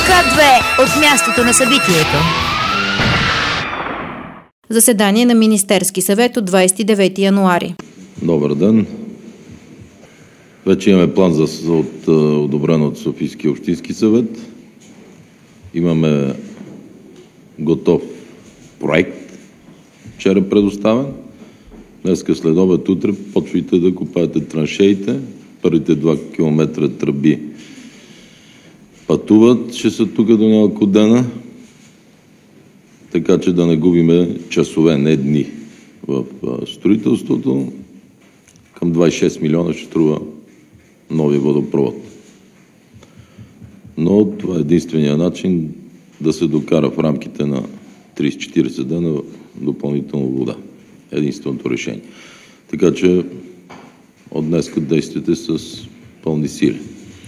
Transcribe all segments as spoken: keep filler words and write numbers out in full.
Ка две от мястото на събитието. Заседание на Министерски съвет от двадесет и девети януари. Добър ден. Вече имаме план за от, одобрен от Софийския общински съвет. Имаме готов проект, вчера предоставен. Днеска след обед, утре почвайте да копаете траншеите. Първите два километра тръби пътуват, ще са тук до няколко дена, така че да не губиме часове, не дни в строителството. Към двадесет и шест милиона ще струва новия водопровод. Но това е единствения начин да се докара в рамките на тридесет-четиридесет дена допълнително вода. Единственото решение. Така че от днеска действате с пълни сили.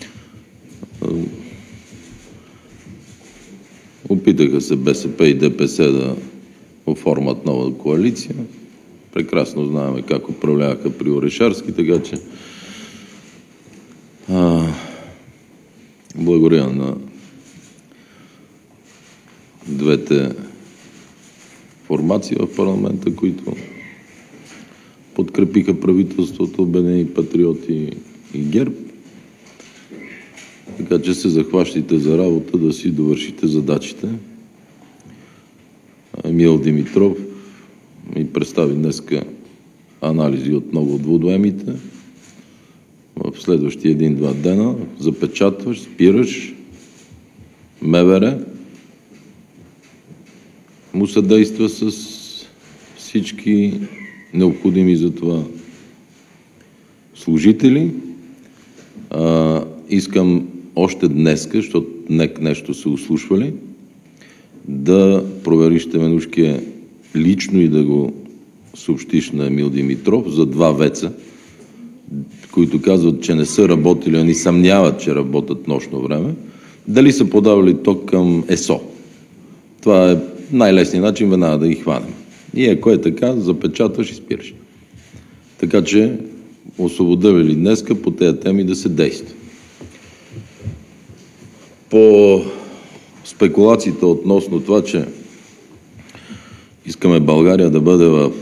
Опитаха се БСП и ДПС да оформят нова коалиция. Прекрасно знаем как управляваха при Орешарски, така че а, благодаря на двете формации в парламента, които подкрепиха правителството, Обединени патриоти и ГЕРБ. Така че се захващайте за работа да си довършите задачите. Емил Димитров ми представи днеска анализи от много от водоемите. В следващия един-два дена запечатваш, спираш, МВР му съдейства с всички необходими за това служители. А, искам още днеска, защото НЕК нещо са услушвали, да провериш Теменужкия лично и да го съобщиш на Емил Димитров за два веца, които казват, че не са работили, а ни съмняват, че работят нощно време, дали са подавали ток към ЕСО. Това е най-лесният начин веднага да ги хванем. И ако е така, запечатваш и спираш. Така че освободили ли днеска по тези теми да се действа. По спекулациите относно това, че искаме България да бъде в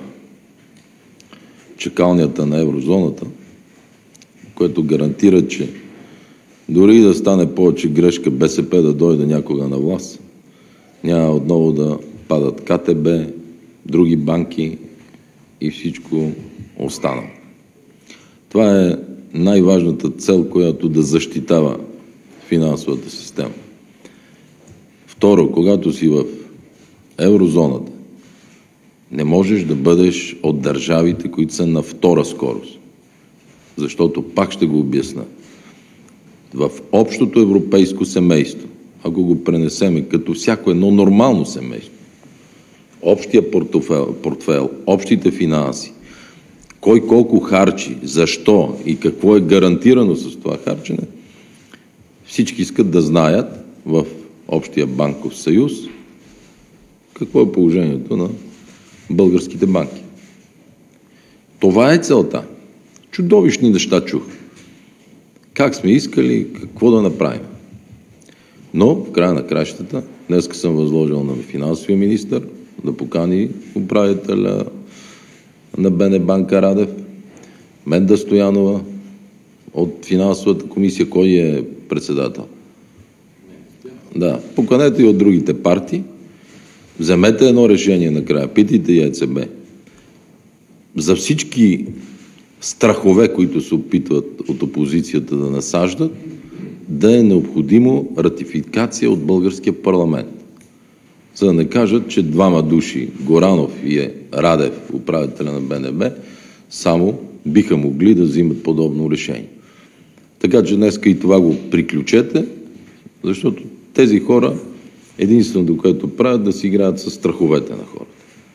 чакалнята на еврозоната, което гарантира, че дори да стане повече грешка БСП да дойде някога на власт, няма отново да падат КТБ, други банки и всичко останало. Това е най-важната цел, която да защитава финансовата система. Второ, когато си в еврозоната, не можеш да бъдеш от държавите, които са на втора скорост. Защото, пак ще го обясна, в общото европейско семейство, ако го пренесеме като всяко едно нормално семейство, общия портфел, портфел, общите финанси, кой колко харчи, защо и какво е гарантирано с това харчене, всички искат да знаят в общия банков съюз какво е положението на българските банки. Това е целта. Чудовищни неща чух. Как сме искали, какво да направим. Но в края на кращата, днеска съм възложил на финансовия министър да покани управителя на БНБанка Радев, Менда Стоянова от финансовата комисия. Кой е председател? Да, поканете и от другите партии. Вземете едно решение накрая. Питайте и ЕЦБ. За всички страхове, които се опитват от опозицията да насаждат, да е необходимо ратификация от българския парламент. За да не кажат, че двама души, Горанов и Радев, управителя на БНБ, само биха могли да взимат подобно решение. Така че днеска и това го приключете, защото тези хора единственото, което правят, да си играят с страховете на хората.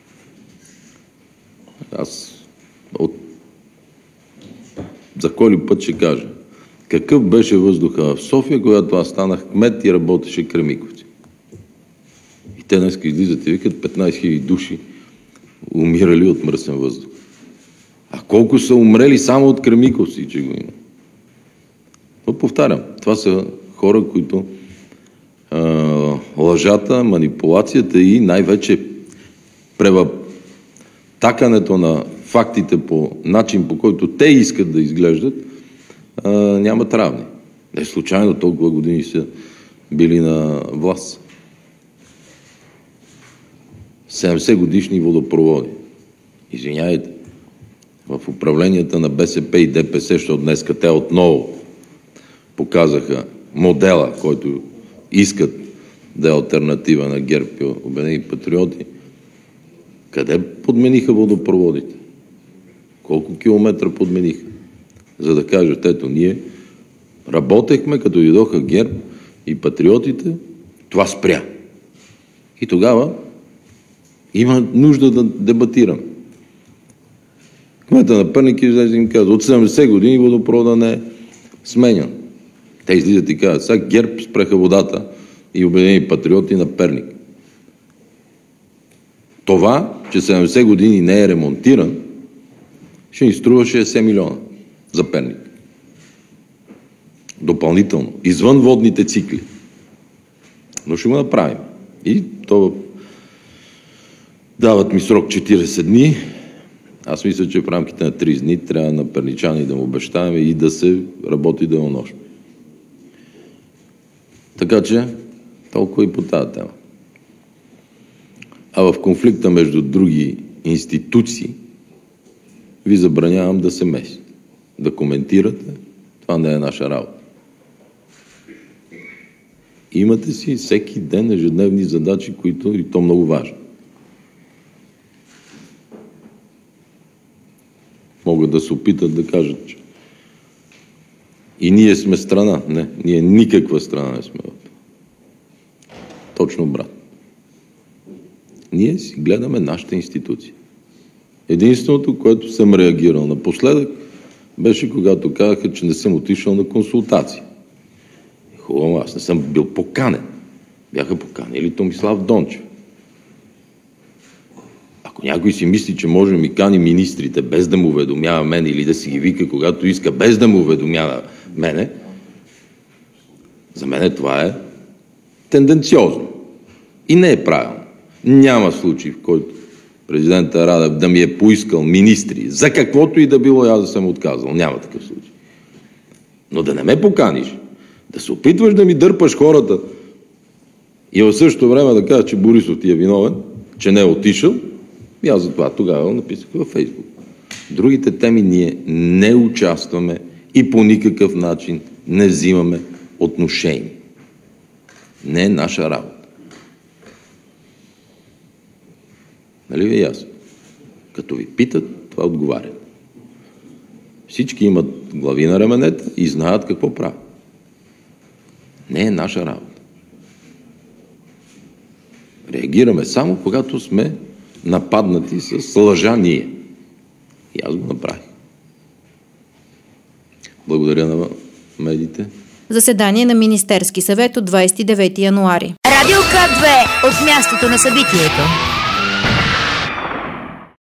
Аз от... за кой ли път ще кажа, какъв беше въздуха в София, когато аз станах кмет и работеше Кремиковци. И те днес излизат и викат петнайсет хиляди души умирали от мръсен въздух. А колко са умрели само от Кремиковци, че го има. Но повтарям, това са хора, които а, лъжата, манипулацията и най-вече превътакането на фактите по начин, по който те искат да изглеждат, а, нямат равни. Не случайно толкова години са били на власт. седемдесет годишни водопроводи. Извиняйте, в управленията на БСП и ДПС, защото днеска те отново показаха модела, който искат да е алтернатива на ГЕРБ и Обединени патриоти. Къде подмениха водопроводите? Колко километра подмениха? За да кажат, ето ние работехме, като дойдоха ГЕРБ и патриотите, това спря. И тогава има нужда да дебатираме. Кмета на Перник излезе и им казва, от седемдесет години водопровода не е сменян. Те излизат и казват, сега ГЕРБ спреха водата и Обединени патриоти на Перник. Това, че седемдесет години не е ремонтиран, ще ни струва шейсет милиона за Перник. Допълнително, извън водните цикли. Но ще го направим. И то дават ми срок четирийсет дни. Аз мисля, че в рамките на трийсет дни трябва на перничани да му обещаваме и да се работи денонощно. Така че, толкова и по тази тема. А в конфликта между други институции ви забранявам да се месите, да коментирате. Това не е наша работа. Имате си всеки ден ежедневни задачи, които и то много важно. Могат да се опитат да кажат, че и ние сме страна. Не, ние никаква страна не сме. Точно брат. Ние си гледаме нашата институция. Единственото, което съм реагирал напоследък, беше когато казаха, че не съм отишъл на консултации. Хубаво, аз не съм бил поканен. Бяха поканили Томислав Дончев. Ако някой си мисли, че може да ми кани министрите без да му уведомява мене или да си ги вика, когато иска, без да му уведомява мене, за мен това е тенденциозно. И не е правилно. Няма случай, в който президента Радев да ми е поискал министри, за каквото и да било, аз да съм отказал. Няма такъв случай. Но да не ме поканиш, да се опитваш да ми дърпаш хората и в същото време да кажеш, че Борисов ти е виновен, че не е отишъл, и аз затова тогава написах във Фейсбук. Другите теми ние не участваме и по никакъв начин не взимаме отношение. Не е наша работа. Нали ви е ясно? Като ви питат, това отговарят. Всички имат глави на раменете и знаят какво правят. Не е наша работа. Реагираме само, когато сме нападнати с лъжа ние. И аз го направих. Благодаря на медиите. Заседание на Министерски съвет от двадесет и девети януари. Радио К две от мястото на събитието.